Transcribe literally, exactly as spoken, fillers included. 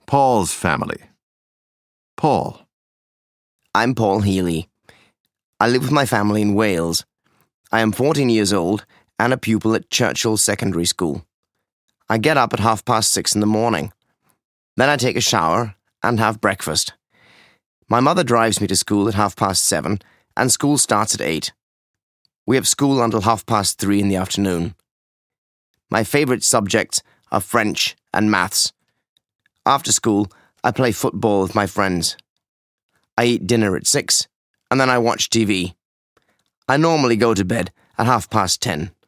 Paul's family. Paul. I'm Paul Healy. I live with my family in Wales. I am fourteen years old and a pupil at Churchill Secondary School. I get up at half past six in the morning. Then I take a shower and have breakfast. My mother drives me to school at half past seven and school starts at eight. We have school until half past three in the afternoon. My favourite subjects are French and maths. After school, I play football with my friends. I eat dinner at six, and then I watch T V. I normally go to bed at half past ten.